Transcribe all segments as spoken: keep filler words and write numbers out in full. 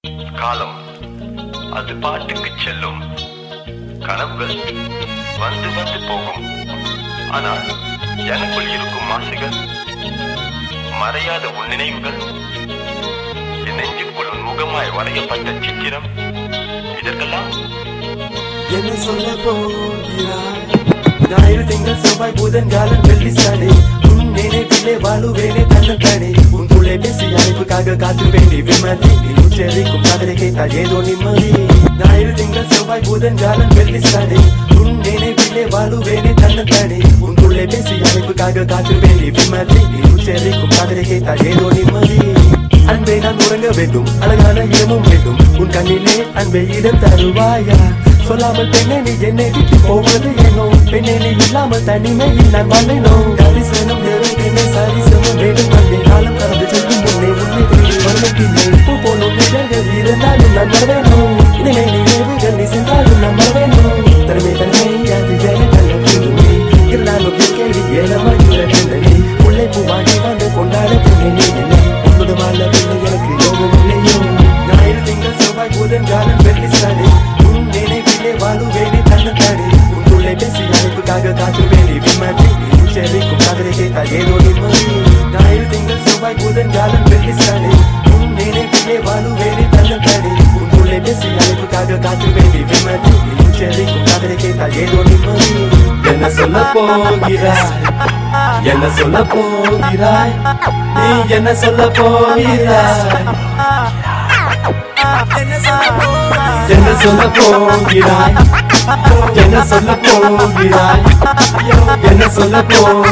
காலம் அது பாட்டுக்கு செல்லும், கனவுகள் வந்து வந்து போகும். ஆனால் எனக்குள் இருக்கும் ஆசைகள், மறையாத உன் நினைவுகள், என் நெஞ்சுக்குள் உன் முகமாய் வரையப்பட்ட சித்திரம், இதற்கெல்லாம் என்ன சொல்ல போகிறாய்? ஞாயிறு திங்கள் செவ்வாய் புதன் வியாழன் வெள்ளி சனி உன் நினைவிலே வாழுவேனே தன்னத்தானே. உன் துளை பேசி அழைப்புக்காக காத்து வேண்டி விமதி நீ உச்சரிக்கும் காதலை கேட்டால் ஏதோ நிம்மதி. ஞாயிறு திங்கள் செவ்வாய் புதன் வியாழன் வெள்ளி சனி உன் நினைவிலே வாழுவேனே தன்னத்தானே. உன் துளை பேசி அழைப்புக்காக காத்து வேண்டி விமதி நீ உச்சரிக்கும் காதலை கேட்டால் ஏதோ நிம்மதி. அன்பே நான் உறங்க வேண்டும், அழகான இடமும் வேண்டும், உன் கண்ணிலே அன்பை இடம் தருவாயா? சொல்லாமல் பெண்ணே நீ என்னை விட்டு போவது ஏனோ? பெண்ணே நீ இல்லாமல் தனிமையில் நான் வாழ்வேனோ? கரிசனம் நெருங்கினை சரிசனம் வேண்டும் வந்தே. காலம் கடந்து செல்லும் முன்னே உன்னை தேடி வருவதில்லை. பூ போலும் நிழல்கள் இருந்தாலும் நான் வரவேனோ? இனிமை நினைவுகள் நீ சென்றாலும் நான் வரவேனோ? தனிமை தனிமை அது என நல்ல புதுமை இருந்தாலும் கேள்வி ஏனமாகிற பெண்ணை உள்ளே பூவாடி வந்து கொண்டாட பெண்ணே நீ என்னை உன்னோட வாழ பெண்ணை எனக்கு யோகம் இல்லையோ? ஞாயிறு திங்கள் செவ்வாய் புதன் வியாழன் வெள்ளி சனி உன் நினைவிலே வாழுவேனே தன்னத்தானே. உன் துளை பேசி அழைப்புக்காக காத்து வேண்டி விமதி நீ உச்சரிக்கும் காதலை கேட்டால் ஏதோ நிம்மதி. ஞாயிறு திங்கள் செவ்வாய் புதன் வியாழன் வெள்ளி சனி உன் நினைவிலே வாழுவேனே தன்னத்தானே. உன் துளை பேசி அழைப்புக்காக காத்து வேண்டி விமதி நீ உச்சரிக்கும் காதலை கேட்டால் ஏதோ நிம்மதி. என்ன சொல்ல போகிறாய்? என்ன சொல்ல போகிறாய்? நீ என்ன சொல்ல போகிறாய்? என்ன சொல்ல போகிறாய்? என்ன சொல்ல போகிறாய்? என்ன சொல்ல போகிறாய்? என்ன சொல்ல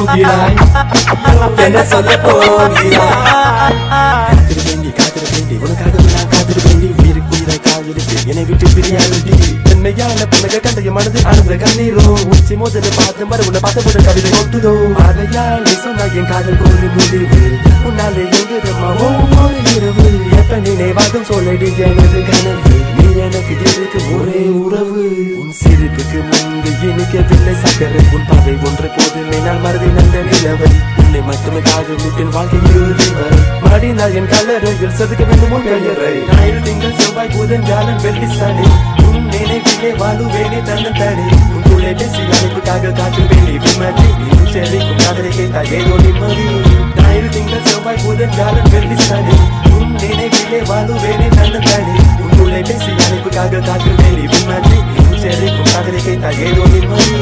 போகிறாய்? காத்திரு வேண்டி காத்திரு வேண்டி உனக்காக நான் காத்திரு வேண்டி உயிருக்கு உயிராய் காதலித்து என்னை விட்டு பிரியாதடி. என்னையான புனக கண்டைய மனது அணுந்த கண்ணீரோ உச்சி மோதல பார்த்து மறு உன்னை பார்த்த கவிதை ஒட்டுதோ. அதையால் நீ சொன்ன என் காதல் ஒரு முடிவு உன்னாலே எங்குதம்மா ஒவ்வொரு இரவு. எப்ப நினைவாதும் சொல்லடி எனது கனவு நீ எனக்கு இருக்கும் ஒரே உறவு. உன் சிரிப்புக்கு முன்பு இனிக்கவில்லை சக்கரை உன் பாவை ஒன்று போதுமே நான் மறதி நந்த நிலவை. உன்னை மட்டுமே காதலிப்பின் வாழ்க்கை இறுதி வரை மாடினால் என் கல்லறையில் செதுக்க வேண்டும் உன் பெயரை. ஞாயிறு திங்கள் செவ்வாய் புதன் வியாழன் வெள்ளி சனி உன் நினைவிலே வாழுவேனே தன்னத்தானே. உன் துளை பேசி அழைப்புக்காக காத்து வேண்டி விமதி நீ உச்சரிக்கும் காதலை கேட்டால் ஏதோ நிம்மதி. ஞாயிறு திங்கள் செவ்வாய் புதன் வியாழன் வெள்ளி சனி உன் நினைவிலே வாழுவேனே தன்னத்தானே. உன் துளை பேசி அழைப்புக்காக காத்து வேண்டி விமதி நீ உச்சரிக்கும் காதலை கேட்டால் ஏதோ நிம்மதி.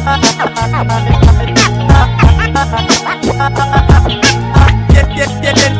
Yeah, yeah, yeah, yeah.